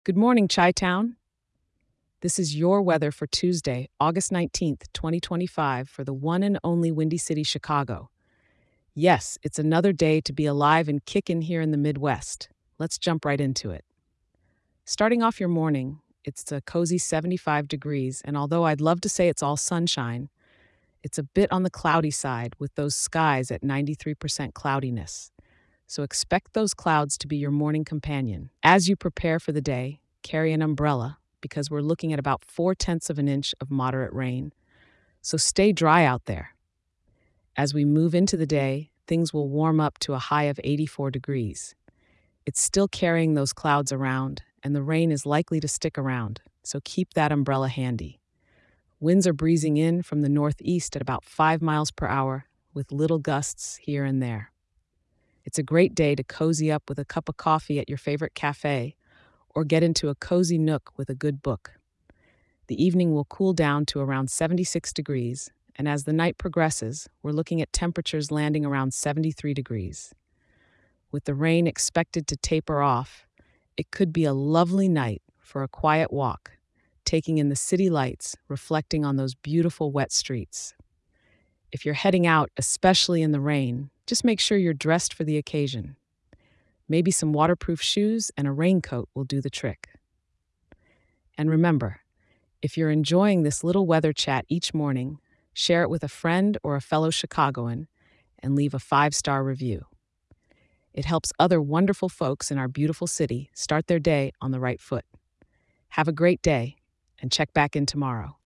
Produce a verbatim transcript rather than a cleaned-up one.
Good morning, Chi Town. This is your weather for Tuesday, August nineteenth, twenty twenty-five, for the one and only Windy City, Chicago. Yes, it's another day to be alive and kicking here in the Midwest. Let's jump right into it. Starting off your morning, it's a cozy seventy-five degrees, and although I'd love to say it's all sunshine, it's a bit on the cloudy side with those skies at ninety-three percent cloudiness. So expect those clouds to be your morning companion. As you prepare for the day, carry an umbrella because we're looking at about four tenths of an inch of moderate rain. So stay dry out there. As we move into the day, things will warm up to a high of eighty-four degrees. It's still carrying those clouds around, and the rain is likely to stick around, so keep that umbrella handy. Winds are breezing in from the northeast at about five miles per hour, with little gusts here and there. It's a great day to cozy up with a cup of coffee at your favorite cafe or get into a cozy nook with a good book. The evening will cool down to around seventy-six degrees, and as the night progresses, we're looking at temperatures landing around seventy-three degrees. With the rain expected to taper off, it could be a lovely night for a quiet walk, taking in the city lights reflecting on those beautiful wet streets. If you're heading out, especially in the rain, just make sure you're dressed for the occasion. Maybe some waterproof shoes and a raincoat will do the trick. And remember, if you're enjoying this little weather chat each morning, share it with a friend or a fellow Chicagoan and leave a five-star review. It helps other wonderful folks in our beautiful city start their day on the right foot. Have a great day and check back in tomorrow.